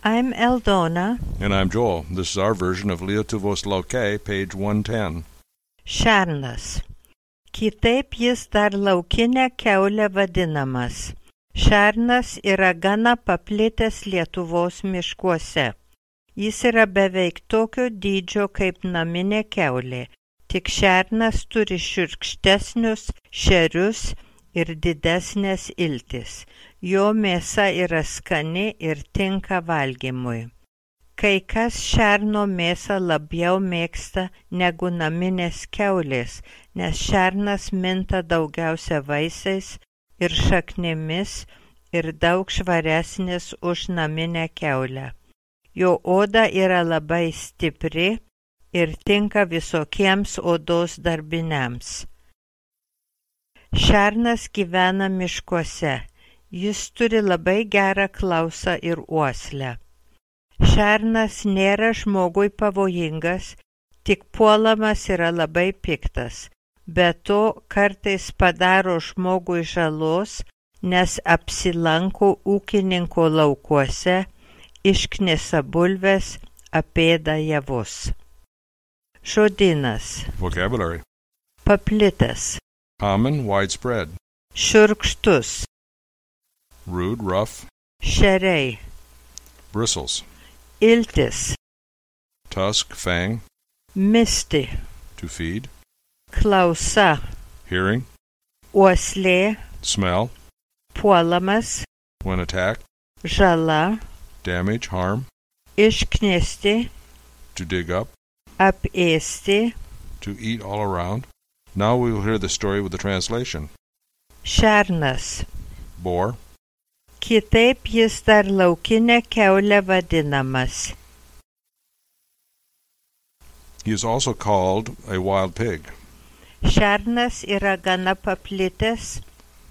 I'm Eldona. And I'm Joel. This is our version of Lietuvos laukai, page 110. Šernas. Kitaip jis dar laukinė kiaulė vadinamas. Šernas yra gana paplitęs Lietuvos miškuose. Jis yra beveik tokio dydžio kaip naminė kiaulė, tik šernas turi šiurkštesnius šerius ir didesnės iltis. Jo mėsa yra skani ir tinka valgymui. Kai kas šerno mėsą labiau mėgsta negu naminės kiaulės, nes šernas minta daugiausia vaisiais ir šaknimis ir daug švaresnis už naminę kiaulę. Jo oda yra labai stipri ir tinka visokiems odos darbiniams. Šernas gyvena miškuose. Jis turi labai gerą klausą ir uoslę. Šernas nėra žmogui pavojingas, tik puolamas yra labai piktas. Be to, kartais padaro žmogui žalos, nes apsilanko ūkininko laukuose, išknisa bulves, apėda javus. Žodynas. Vocabulary. Paplitęs. Common, widespread. Šiurkštus. Rude, rough. Šeriai. Bristles. Iltis. Tusk, fang. Misti. To feed. Klausa. Hearing. Uoslė. Smell. Puolamas. When attacked. Žala. Damage, harm. Išknisti. To dig up. Apėsti. To eat all around. Now we will hear the story with the translation. Šernas. Boar. Kitaip jis dar laukinė kiaulė vadinamas. He is also called a wild pig. Šernas yra gana paplitęs.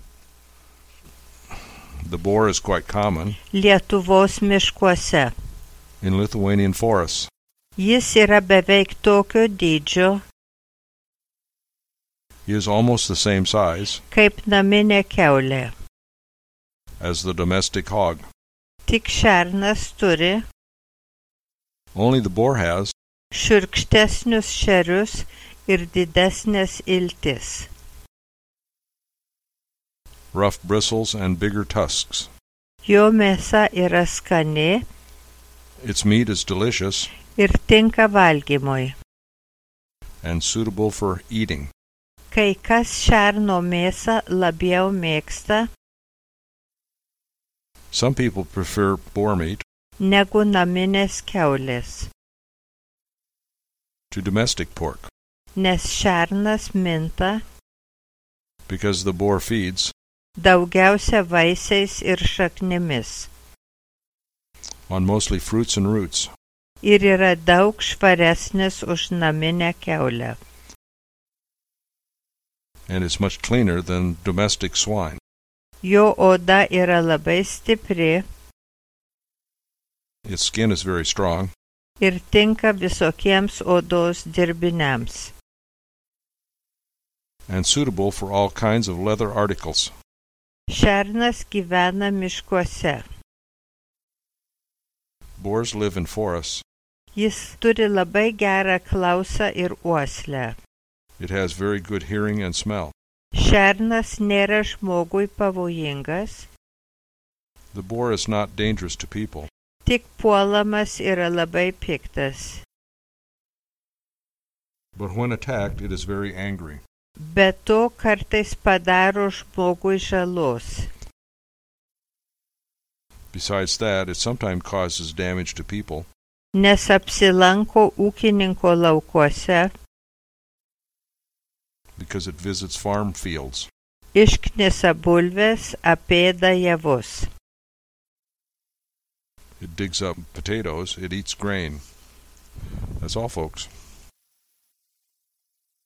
The boar is quite common Lietuvos miškuose. in Lithuanian forests. Jis yra beveik tokio dydžio He is almost the same size kaip naminė kiaulė. as the domestic hog. Tik šernas turi Only the boar has šiurkštesnius šerius ir didesnės iltis. rough bristles and bigger tusks. Jo mėsa yra skani Its meat is delicious ir tinka valgymui. and suitable for eating. Kai kas šerno mėsą labiau mėgsta Some people prefer boar meat negu naminės kiaulės, to domestic pork nes šernas minta because the boar feeds daugiausia vaisiais ir šaknimis on mostly fruits and roots. ir yra daug švaresnis už naminę kiaulę. And is much cleaner than domestic swine. Jo oda yra labai stipri Its skin is very strong ir tinka visokiems odos dirbiniams. and suitable for all kinds of leather articles. Šernas gyvena miškuose. Boars live in forests. Jis turi labai gerą klausą ir uoslę. It has very good hearing and smell. Šernas nėra žmogui pavojingas, The boar is not dangerous to people, tik puolamas yra labai piktas. but when attacked it is very angry. Be to kartais padaro žmogui žalos. Besides that, it sometimes causes damage to people Nes apsilanko ūkininko laukuose, because it visits farm fields. išknisa bulves, apėda javus. It digs up potatoes, it eats grain. That's all, folks.